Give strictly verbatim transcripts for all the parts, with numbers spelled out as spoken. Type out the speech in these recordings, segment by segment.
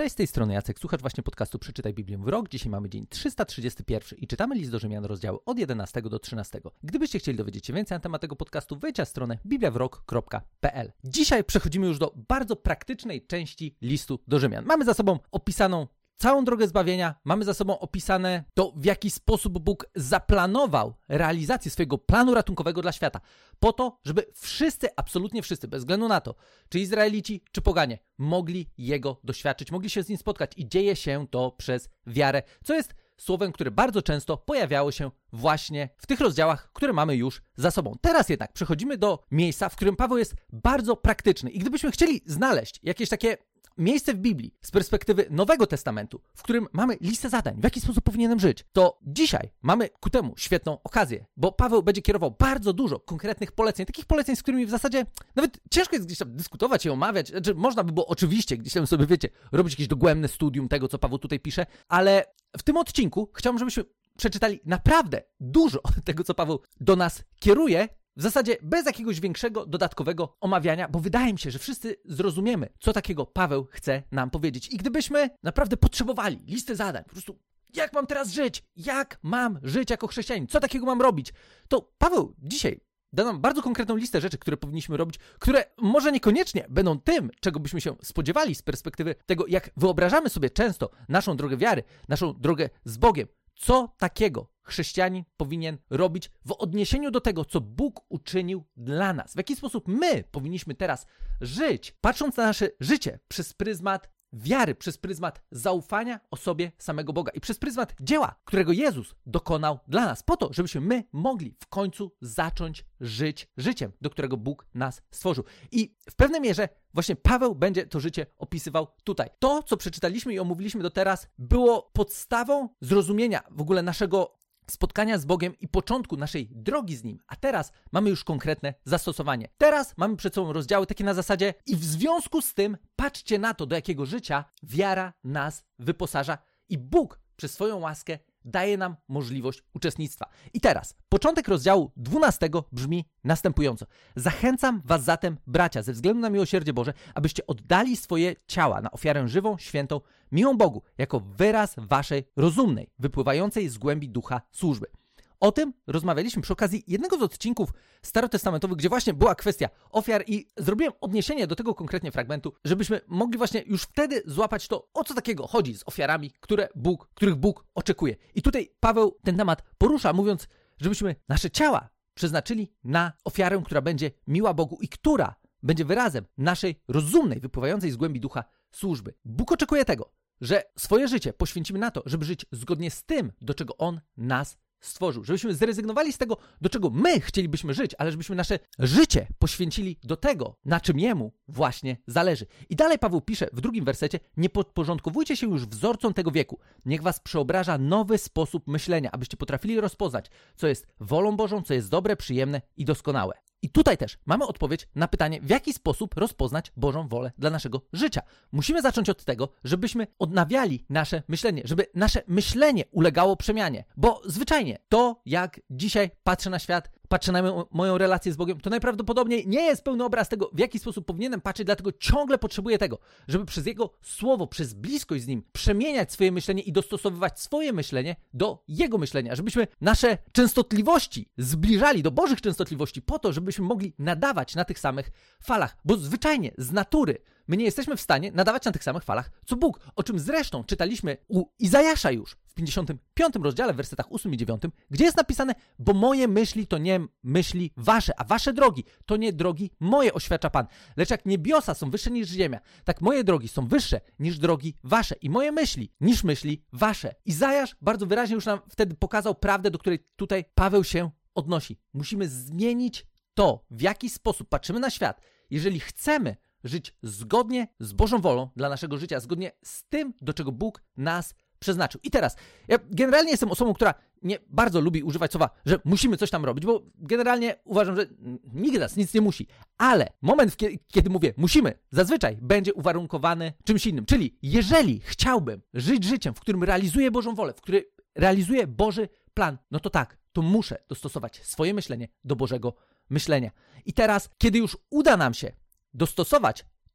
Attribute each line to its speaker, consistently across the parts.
Speaker 1: Cześć, z tej strony Jacek, słuchacz właśnie podcastu Przeczytaj Biblię w rok. Dzisiaj mamy dzień trzysta trzydziesty pierwszy i czytamy list do Rzymian, rozdziały od jedenastego do trzynastego. Gdybyście chcieli dowiedzieć się więcej na temat tego podcastu, wejdź na stronę biblia w rok kropka p l. Dzisiaj przechodzimy już do bardzo praktycznej części listu do Rzymian. Mamy za sobą opisaną całą drogę zbawienia, mamy za sobą opisane to, w jaki sposób Bóg zaplanował realizację swojego planu ratunkowego dla świata. Po to, żeby wszyscy, absolutnie wszyscy, bez względu na to, czy Izraelici, czy poganie, mogli Jego doświadczyć, mogli się z Nim spotkać i dzieje się to przez wiarę, co jest słowem, które bardzo często pojawiało się właśnie w tych rozdziałach, które mamy już za sobą. Teraz jednak przechodzimy do miejsca, w którym Paweł jest bardzo praktyczny i gdybyśmy chcieli znaleźć jakieś takie miejsce w Biblii z perspektywy Nowego Testamentu, w którym mamy listę zadań, w jaki sposób powinienem żyć, to dzisiaj mamy ku temu świetną okazję, bo Paweł będzie kierował bardzo dużo konkretnych poleceń, takich poleceń, z którymi w zasadzie nawet ciężko jest gdzieś tam dyskutować i omawiać, znaczy można by było oczywiście gdzieś tam sobie, wiecie, robić jakieś dogłębne studium tego, co Paweł tutaj pisze, ale w tym odcinku chciałbym, żebyśmy przeczytali naprawdę dużo tego, co Paweł do nas kieruje, w zasadzie bez jakiegoś większego, dodatkowego omawiania, bo wydaje mi się, że wszyscy zrozumiemy, co takiego Paweł chce nam powiedzieć. I gdybyśmy naprawdę potrzebowali listy zadań, po prostu jak mam teraz żyć, jak mam żyć jako chrześcijanin, co takiego mam robić, to Paweł dzisiaj da nam bardzo konkretną listę rzeczy, które powinniśmy robić, które może niekoniecznie będą tym, czego byśmy się spodziewali z perspektywy tego, jak wyobrażamy sobie często naszą drogę wiary, naszą drogę z Bogiem. Co takiego chrześcijanin powinien robić w odniesieniu do tego, co Bóg uczynił dla nas? W jaki sposób my powinniśmy teraz żyć, patrząc na nasze życie przez pryzmat wiary, przez pryzmat zaufania osobie samego Boga i przez pryzmat dzieła, którego Jezus dokonał dla nas, po to, żebyśmy my mogli w końcu zacząć żyć życiem, do którego Bóg nas stworzył. I w pewnej mierze właśnie Paweł będzie to życie opisywał tutaj. To, co przeczytaliśmy i omówiliśmy do teraz, było podstawą zrozumienia w ogóle naszego spotkania z Bogiem i początku naszej drogi z Nim, a teraz mamy już konkretne zastosowanie. Teraz mamy przed sobą rozdziały takie na zasadzie i w związku z tym patrzcie na to, do jakiego życia wiara nas wyposaża i Bóg przez swoją łaskę daje nam możliwość uczestnictwa. I teraz, początek rozdziału dwunastego brzmi następująco. Zachęcam was zatem, bracia, ze względu na miłosierdzie Boże, abyście oddali swoje ciała na ofiarę żywą, świętą, miłą Bogu, jako wyraz waszej rozumnej, wypływającej z głębi ducha służby. O tym rozmawialiśmy przy okazji jednego z odcinków starotestamentowych, gdzie właśnie była kwestia ofiar i zrobiłem odniesienie do tego konkretnie fragmentu, żebyśmy mogli właśnie już wtedy złapać to, o co takiego chodzi z ofiarami, które Bóg, których Bóg oczekuje. I tutaj Paweł ten temat porusza, mówiąc, żebyśmy nasze ciała przeznaczyli na ofiarę, która będzie miła Bogu i która będzie wyrazem naszej rozumnej, wypływającej z głębi ducha służby. Bóg oczekuje tego, że swoje życie poświęcimy na to, żeby żyć zgodnie z tym, do czego On nas stworzył, żebyśmy zrezygnowali z tego, do czego my chcielibyśmy żyć, ale żebyśmy nasze życie poświęcili do tego, na czym Jemu właśnie zależy. I dalej Paweł pisze w drugim wersecie: nie podporządkowujcie się już wzorcom tego wieku, niech was przeobraża nowy sposób myślenia, abyście potrafili rozpoznać, co jest wolą Bożą, co jest dobre, przyjemne i doskonałe. I tutaj też mamy odpowiedź na pytanie, w jaki sposób rozpoznać Bożą wolę dla naszego życia. Musimy zacząć od tego, żebyśmy odnawiali nasze myślenie, żeby nasze myślenie ulegało przemianie, bo zwyczajnie to, jak dzisiaj patrzę na świat, patrzę na moją, moją relację z Bogiem, to najprawdopodobniej nie jest pełny obraz tego, w jaki sposób powinienem patrzeć, dlatego ciągle potrzebuję tego, żeby przez Jego Słowo, przez bliskość z Nim przemieniać swoje myślenie i dostosowywać swoje myślenie do Jego myślenia, żebyśmy nasze częstotliwości zbliżali do Bożych częstotliwości po to, żebyśmy mogli nadawać na tych samych falach, bo zwyczajnie z natury my nie jesteśmy w stanie nadawać na tych samych falach, co Bóg, o czym zresztą czytaliśmy u Izajasza już w pięćdziesiątym piątym rozdziale, w wersetach ósmym i dziewiątym, gdzie jest napisane: bo moje myśli to nie myśli wasze, a wasze drogi to nie drogi moje, oświadcza Pan. Lecz jak niebiosa są wyższe niż ziemia, tak moje drogi są wyższe niż drogi wasze i moje myśli niż myśli wasze. Izajasz bardzo wyraźnie już nam wtedy pokazał prawdę, do której tutaj Paweł się odnosi. Musimy zmienić to, w jaki sposób patrzymy na świat, jeżeli chcemy żyć zgodnie z Bożą wolą dla naszego życia, zgodnie z tym, do czego Bóg nas przeznaczył. I teraz, ja generalnie jestem osobą, która nie bardzo lubi używać słowa, że musimy coś tam robić, bo generalnie uważam, że nikt nas nic nie musi. Ale moment, kiedy mówię musimy, zazwyczaj będzie uwarunkowany czymś innym. Czyli jeżeli chciałbym żyć życiem, w którym realizuję Bożą wolę, w którym realizuję Boży plan, no to tak, to muszę dostosować swoje myślenie do Bożego myślenia. I teraz, kiedy już uda nam się dostosować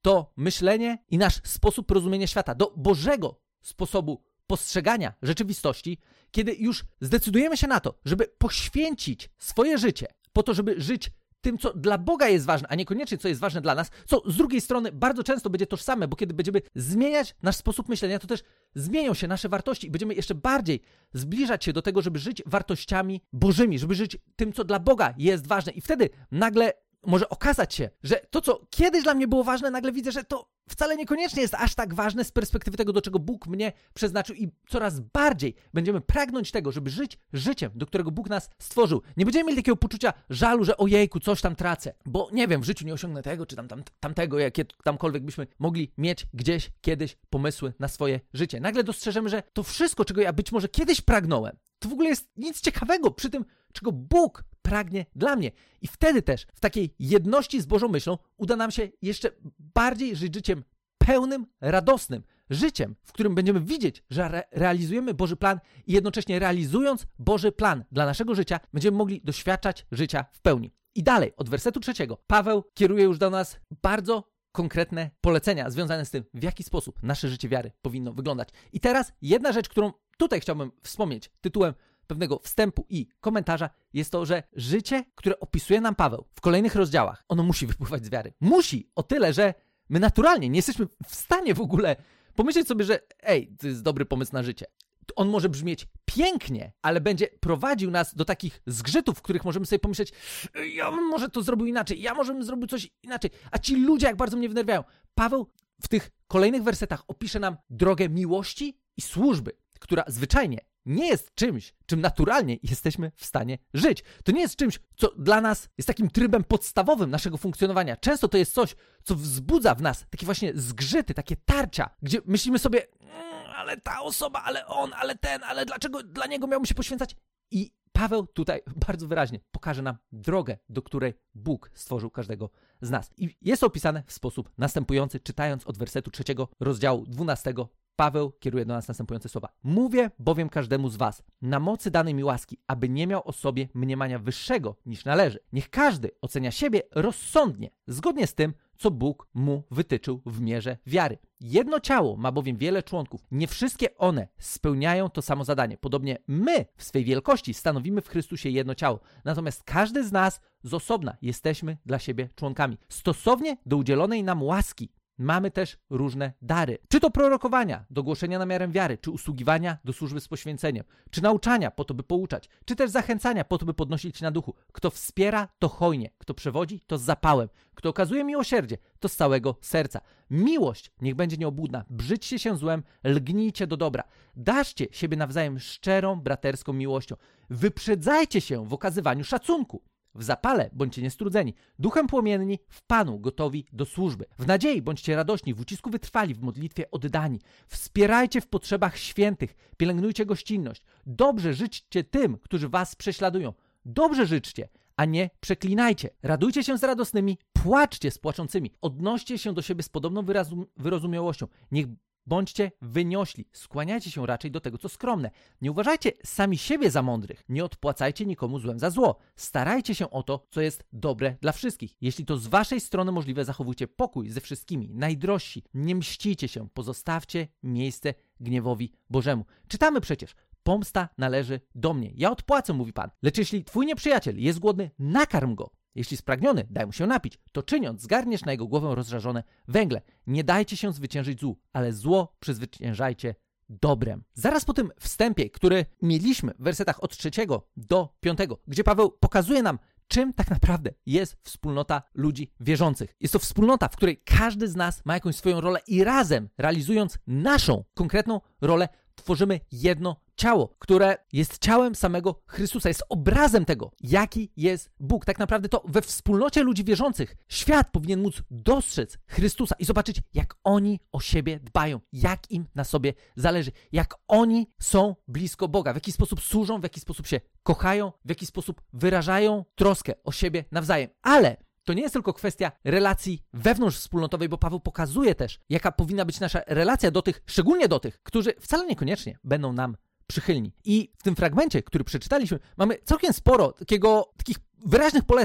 Speaker 1: to myślenie i nasz sposób rozumienia świata, do Bożego sposobu postrzegania rzeczywistości, kiedy już zdecydujemy się na to, żeby poświęcić swoje życie po to, żeby żyć tym, co dla Boga jest ważne, a niekoniecznie co jest ważne dla nas, co z drugiej strony bardzo często będzie tożsame, bo kiedy będziemy zmieniać nasz sposób myślenia, to też zmienią się nasze wartości i będziemy jeszcze bardziej zbliżać się do tego, żeby żyć wartościami Bożymi, żeby żyć tym, co dla Boga jest ważne. I wtedy nagle może okazać się, że to, co kiedyś dla mnie było ważne, nagle widzę, że to wcale niekoniecznie jest aż tak ważne z perspektywy tego, do czego Bóg mnie przeznaczył i coraz bardziej będziemy pragnąć tego, żeby żyć życiem, do którego Bóg nas stworzył. Nie będziemy mieli takiego poczucia żalu, że ojejku, coś tam tracę, bo nie wiem, w życiu nie osiągnę tego, czy tam, tam tamtego, jakie tamkolwiek byśmy mogli mieć gdzieś, kiedyś pomysły na swoje życie. Nagle dostrzeżemy, że to wszystko, czego ja być może kiedyś pragnąłem, to w ogóle jest nic ciekawego przy tym, czego Bóg pragnie dla mnie. I wtedy też w takiej jedności z Bożą myślą uda nam się jeszcze bardziej żyć życiem pełnym, radosnym, życiem, w którym będziemy widzieć, że re- realizujemy Boży plan i jednocześnie realizując Boży plan dla naszego życia, będziemy mogli doświadczać życia w pełni. I dalej, od wersetu trzeciego, Paweł kieruje już do nas bardzo konkretne polecenia związane z tym, w jaki sposób nasze życie wiary powinno wyglądać. I teraz jedna rzecz, którą tutaj chciałbym wspomnieć tytułem pewnego wstępu i komentarza, jest to, że życie, które opisuje nam Paweł w kolejnych rozdziałach, ono musi wypływać z wiary. Musi, o tyle, że my naturalnie nie jesteśmy w stanie w ogóle pomyśleć sobie, że ej, to jest dobry pomysł na życie. On może brzmieć pięknie, ale będzie prowadził nas do takich zgrzytów, w których możemy sobie pomyśleć, ja bym może to zrobił inaczej, ja może bym zrobił coś inaczej, a ci ludzie jak bardzo mnie wnerwiają. Paweł w tych kolejnych wersetach opisze nam drogę miłości i służby, która zwyczajnie nie jest czymś, czym naturalnie jesteśmy w stanie żyć. To nie jest czymś, co dla nas jest takim trybem podstawowym naszego funkcjonowania. Często to jest coś, co wzbudza w nas takie właśnie zgrzyty, takie tarcia, gdzie myślimy sobie, mmm, ale ta osoba, ale on, ale ten, ale dlaczego dla niego miałbym się poświęcać? I Paweł tutaj bardzo wyraźnie pokaże nam drogę, do której Bóg stworzył każdego z nas. I jest opisane w sposób następujący, czytając od wersetu trzeciego rozdziału dwunastego. Paweł kieruje do nas następujące słowa. Mówię bowiem każdemu z was, na mocy danej mi łaski, aby nie miał o sobie mniemania wyższego niż należy. Niech każdy ocenia siebie rozsądnie, zgodnie z tym, co Bóg mu wytyczył w mierze wiary. Jedno ciało ma bowiem wiele członków. Nie wszystkie one spełniają to samo zadanie. Podobnie my w swej wielkości stanowimy w Chrystusie jedno ciało. Natomiast każdy z nas z osobna jesteśmy dla siebie członkami. Stosownie do udzielonej nam łaski mamy też różne dary. Czy to prorokowania do głoszenia na miarę wiary, czy usługiwania do służby z poświęceniem, czy nauczania po to, by pouczać, czy też zachęcania po to, by podnosić na duchu. Kto wspiera, to hojnie. Kto przewodzi, to z zapałem. Kto okazuje miłosierdzie, to z całego serca. Miłość niech będzie nieobłudna. Brzydźcie się złem, lgnijcie do dobra. Daszcie siebie nawzajem szczerą, braterską miłością. Wyprzedzajcie się w okazywaniu szacunku. W zapale bądźcie niestrudzeni, duchem płomienni, w Panu gotowi do służby. W nadziei bądźcie radośni, w ucisku wytrwali, w modlitwie oddani. Wspierajcie w potrzebach świętych, pielęgnujcie gościnność. Dobrze życzcie tym, którzy was prześladują. Dobrze życzcie, a nie przeklinajcie. Radujcie się z radosnymi, płaczcie z płaczącymi. Odnoście się do siebie z podobną wyrazum- wyrozumiałością. Niech bądźcie wyniośli, skłaniajcie się raczej do tego, co skromne. Nie uważajcie sami siebie za mądrych, nie odpłacajcie nikomu złem za zło. Starajcie się o to, co jest dobre dla wszystkich. Jeśli to z waszej strony możliwe, zachowujcie pokój ze wszystkimi. Najdrożsi, nie mścicie się, pozostawcie miejsce gniewowi Bożemu. Czytamy przecież, pomsta należy do mnie. Ja odpłacę, mówi Pan. Lecz jeśli twój nieprzyjaciel jest głodny, nakarm go. Jeśli spragniony, daj mu się napić. To czyniąc, zgarniesz na jego głowę rozżarzone węgle. Nie dajcie się zwyciężyć złu, ale zło przezwyciężajcie dobrem. Zaraz po tym wstępie, który mieliśmy w wersetach od trzeciego do piątego, gdzie Paweł pokazuje nam, czym tak naprawdę jest wspólnota ludzi wierzących. Jest to wspólnota, w której każdy z nas ma jakąś swoją rolę i razem, realizując naszą konkretną rolę, tworzymy jedno ciało, które jest ciałem samego Chrystusa, jest obrazem tego, jaki jest Bóg. Tak naprawdę to we wspólnocie ludzi wierzących świat powinien móc dostrzec Chrystusa i zobaczyć, jak oni o siebie dbają, jak im na sobie zależy, jak oni są blisko Boga, w jaki sposób służą, w jaki sposób się kochają, w jaki sposób wyrażają troskę o siebie nawzajem. Ale to nie jest tylko kwestia relacji wewnątrzwspólnotowej, bo Paweł pokazuje też, jaka powinna być nasza relacja do tych, szczególnie do tych, którzy wcale niekoniecznie będą nam przychylni. I w tym fragmencie, który przeczytaliśmy, mamy całkiem sporo takiego, takich wyraźnych poleceń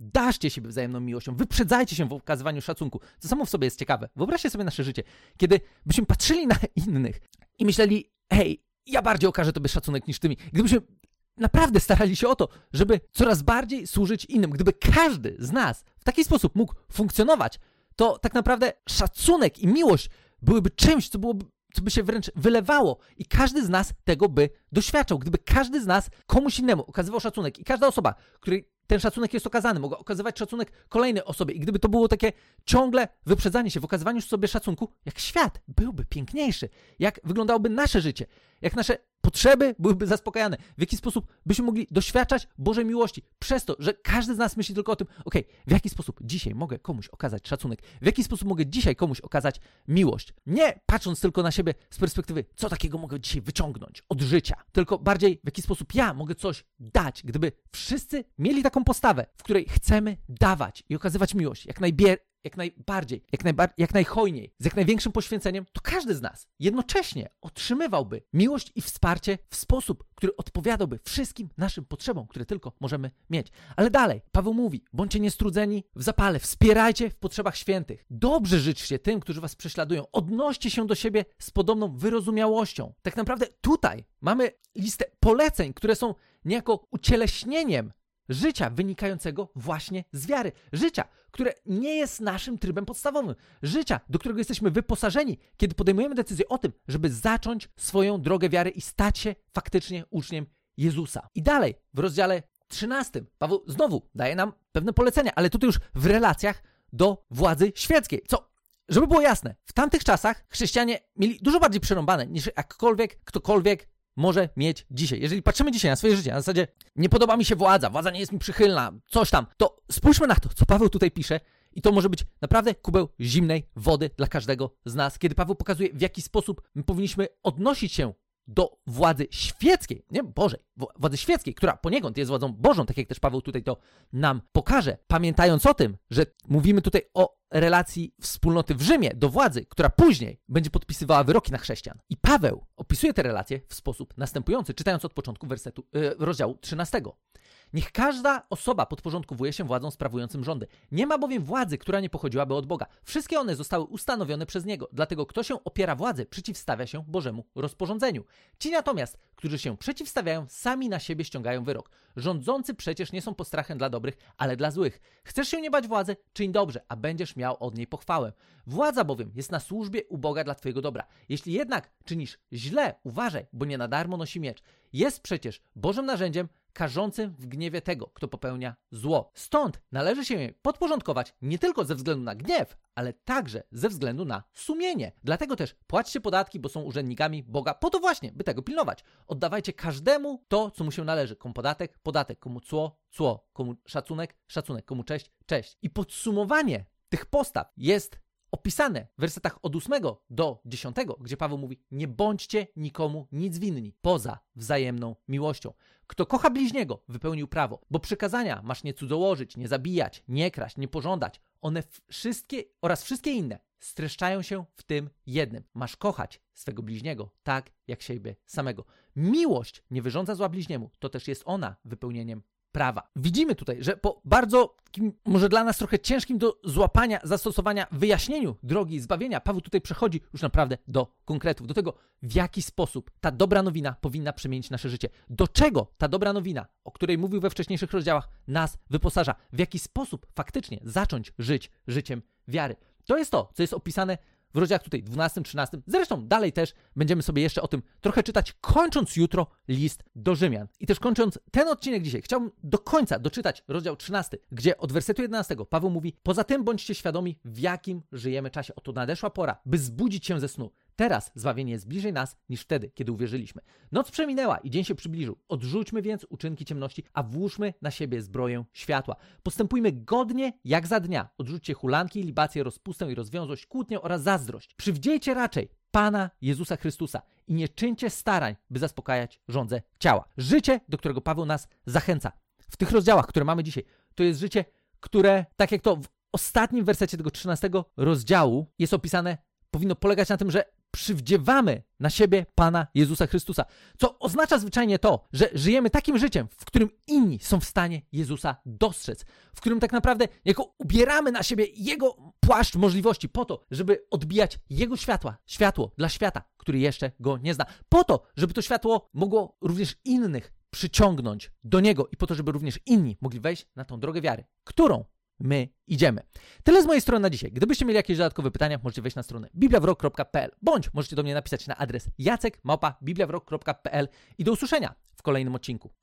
Speaker 1: Darzcie siebie wzajemną miłością, wyprzedzajcie się w okazywaniu szacunku. To samo w sobie jest ciekawe. Wyobraźcie sobie nasze życie, kiedy byśmy patrzyli na innych i myśleli, hej, ja bardziej okażę tobie szacunek niż ty mi. Gdybyśmy naprawdę starali się o to, żeby coraz bardziej służyć innym, gdyby każdy z nas w taki sposób mógł funkcjonować, to tak naprawdę szacunek i miłość byłyby czymś, co byłoby, co by się wręcz wylewało i każdy z nas tego by doświadczał. Gdyby każdy z nas komuś innemu okazywał szacunek i każda osoba, której ten szacunek jest okazany, mogła okazywać szacunek kolejnej osobie i gdyby to było takie ciągle wyprzedzanie się w okazywaniu sobie szacunku, jak świat byłby piękniejszy, jak wyglądałoby nasze życie, jak nasze potrzeby byłyby zaspokajane, w jaki sposób byśmy mogli doświadczać Bożej miłości przez to, że każdy z nas myśli tylko o tym, okej, w jaki sposób dzisiaj mogę komuś okazać szacunek, w jaki sposób mogę dzisiaj komuś okazać miłość. Nie patrząc tylko na siebie z perspektywy, co takiego mogę dzisiaj wyciągnąć od życia, tylko bardziej w jaki sposób ja mogę coś dać, gdyby wszyscy mieli taką postawę, w której chcemy dawać i okazywać miłość jak najbier jak najbardziej, jak, najbar- jak najhojniej, z jak największym poświęceniem, to każdy z nas jednocześnie otrzymywałby miłość i wsparcie w sposób, który odpowiadałby wszystkim naszym potrzebom, które tylko możemy mieć. Ale dalej, Paweł mówi, bądźcie niestrudzeni w zapale, wspierajcie w potrzebach świętych. Dobrze życzcie tym, którzy was prześladują. Odnoście się do siebie z podobną wyrozumiałością. Tak naprawdę tutaj mamy listę poleceń, które są niejako ucieleśnieniem życia wynikającego właśnie z wiary. Życia, które nie jest naszym trybem podstawowym. Życia, do którego jesteśmy wyposażeni, kiedy podejmujemy decyzję o tym, żeby zacząć swoją drogę wiary i stać się faktycznie uczniem Jezusa. I dalej, w rozdziale trzynastym, Paweł znowu daje nam pewne polecenia, ale tutaj już w relacjach do władzy świeckiej. Co, żeby było jasne, w tamtych czasach chrześcijanie mieli dużo bardziej przerąbane niż jakkolwiek, ktokolwiek może mieć dzisiaj. Jeżeli patrzymy dzisiaj na swoje życie, na zasadzie nie podoba mi się władza, władza nie jest mi przychylna, coś tam, to spójrzmy na to, co Paweł tutaj pisze i to może być naprawdę kubeł zimnej wody dla każdego z nas, kiedy Paweł pokazuje, w jaki sposób my powinniśmy odnosić się do władzy świeckiej, nie Bożej, władzy świeckiej, która poniekąd jest władzą Bożą, tak jak też Paweł tutaj to nam pokaże, pamiętając o tym, że mówimy tutaj o relacji wspólnoty w Rzymie do władzy, która później będzie podpisywała wyroki na chrześcijan. I Paweł opisuje te relacje w sposób następujący, czytając od początku wersetu, yy, rozdziału trzynastego. Niech każda osoba podporządkowuje się władzom sprawującym rządy. Nie ma bowiem władzy, która nie pochodziłaby od Boga. Wszystkie one zostały ustanowione przez Niego. Dlatego kto się opiera władzy, przeciwstawia się Bożemu rozporządzeniu. Ci natomiast, którzy się przeciwstawiają, sami na siebie ściągają wyrok. Rządzący przecież nie są postrachem dla dobrych, ale dla złych. Chcesz się nie bać władzy? Czyń dobrze, a będziesz miał od niej pochwałę. Władza bowiem jest na służbie u Boga dla twojego dobra. Jeśli jednak czynisz źle, uważaj, bo nie na darmo nosi miecz. Jest przecież Bożym narzędziem, karzącym w gniewie tego, kto popełnia zło. Stąd należy się jej podporządkować nie tylko ze względu na gniew, ale także ze względu na sumienie. Dlatego też płaćcie podatki, bo są urzędnikami Boga po to właśnie, by tego pilnować. Oddawajcie każdemu to, co mu się należy. Komu podatek? Podatek. Komu cło? Cło. Komu szacunek? Szacunek. Komu cześć? Cześć. I podsumowanie tych postaw jest opisane w wersetach od ósmego do dziesiątego, gdzie Paweł mówi: nie bądźcie nikomu nic winni, poza wzajemną miłością. Kto kocha bliźniego, wypełnił prawo, bo przykazania masz nie cudzołożyć, nie zabijać, nie kraść, nie pożądać. One wszystkie oraz wszystkie inne streszczają się w tym jednym. Masz kochać swego bliźniego tak, jak siebie samego. Miłość nie wyrządza zła bliźniemu, to też jest ona wypełnieniem prawa. Widzimy tutaj, że po bardzo takim, może dla nas trochę ciężkim do złapania, zastosowania, wyjaśnieniu drogi zbawienia, Paweł tutaj przechodzi już naprawdę do konkretów, do tego, w jaki sposób ta dobra nowina powinna przemienić nasze życie. Do czego ta dobra nowina, o której mówił we wcześniejszych rozdziałach, nas wyposaża. W jaki sposób faktycznie zacząć żyć życiem wiary. To jest to, co jest opisane w rozdziałach tutaj dwunastym, trzynastym. Zresztą dalej też będziemy sobie jeszcze o tym trochę czytać, kończąc jutro list do Rzymian. I też kończąc ten odcinek dzisiaj, chciałbym do końca doczytać rozdział trzynasty, gdzie od wersetu jedenastego Paweł mówi: poza tym bądźcie świadomi, w jakim żyjemy czasie. Oto nadeszła pora, by zbudzić się ze snu. Teraz zbawienie jest bliżej nas niż wtedy, kiedy uwierzyliśmy. Noc przeminęła i dzień się przybliżył. Odrzućmy więc uczynki ciemności, a włóżmy na siebie zbroję światła. Postępujmy godnie jak za dnia. Odrzućcie hulanki, libację, rozpustę i rozwiązłość, kłótnię oraz zazdrość. Przywdziejcie raczej Pana Jezusa Chrystusa i nie czyńcie starań, by zaspokajać żądze ciała. Życie, do którego Paweł nas zachęca w tych rozdziałach, które mamy dzisiaj, to jest życie, które, tak jak to w ostatnim wersecie tego trzynastego rozdziału jest opisane, powinno polegać na tym, że przywdziewamy na siebie Pana Jezusa Chrystusa, co oznacza zwyczajnie to, że żyjemy takim życiem, w którym inni są w stanie Jezusa dostrzec, w którym tak naprawdę jako ubieramy na siebie Jego płaszcz możliwości po to, żeby odbijać Jego światła, światło dla świata, który jeszcze Go nie zna, po to, żeby to światło mogło również innych przyciągnąć do Niego i po to, żeby również inni mogli wejść na tą drogę wiary, którą my idziemy. Tyle z mojej strony na dzisiaj. Gdybyście mieli jakieś dodatkowe pytania, możecie wejść na stronę biblia w rok kropka p l bądź możecie do mnie napisać na adres jacek małpa biblia w rok kropka p l i do usłyszenia w kolejnym odcinku.